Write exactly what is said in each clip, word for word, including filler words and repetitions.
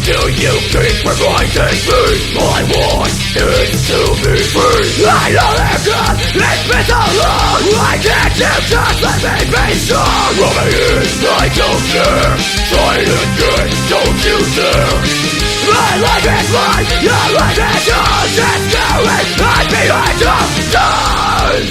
do you keep reminding me? I want it to be free. I know that God, it's been so long. Why can't you just let me be strong? Rub me in, I don't care. Try it again, don't you dare. My life is mine, your life is yours. Just do it, I'm behind your doors.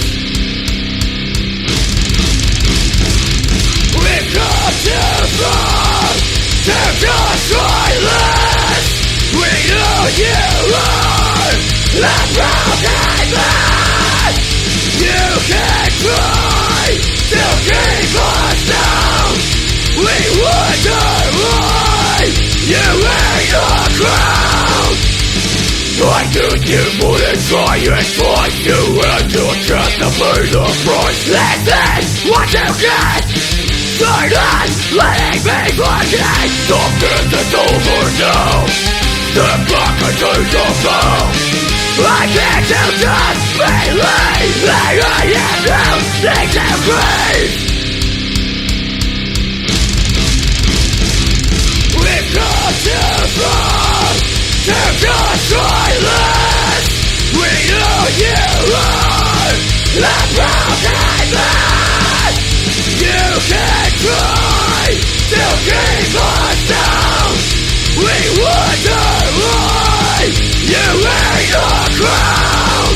We've come too far to destroy this. We know you are a broken man. You can try to keep us down. We wonder why you wear your crown. I knew you wouldn't try it twice. You had to just to pay the price. This is what you get. Turn on, letting me forget. Something that's over now. Step back and take the bow. I can't you just believe that I am now need to breathe. We've come too far to destroy this. We know you are a broken man. You can try to keep us down. We wonder why you wear your crown.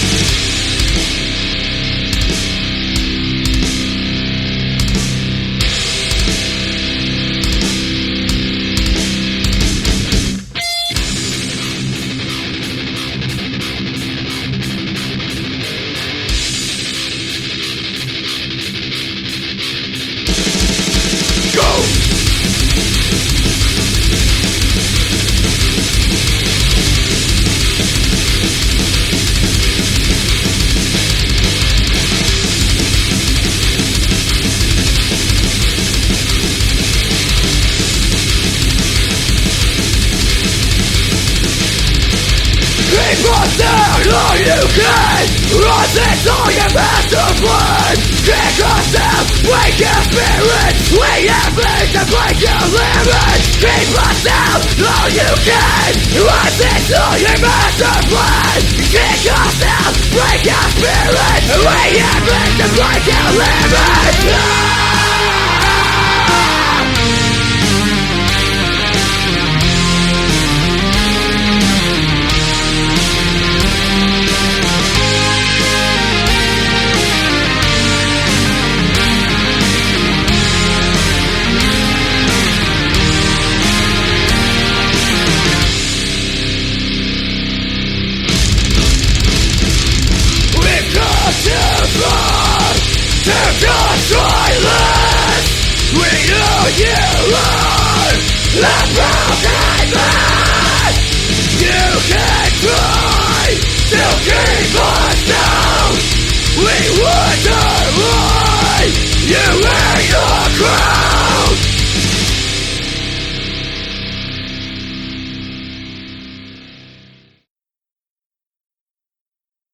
All you can, run this all your master plan. Kick us down, wake your spirits. We have made to break your limits. Keep us down, all you can, run this all your master plan. Kick us down, break your spirits. We have made to break your limits. Ah! To destroy this. We know you are a broken man. You can try to keep us down. We wonder why you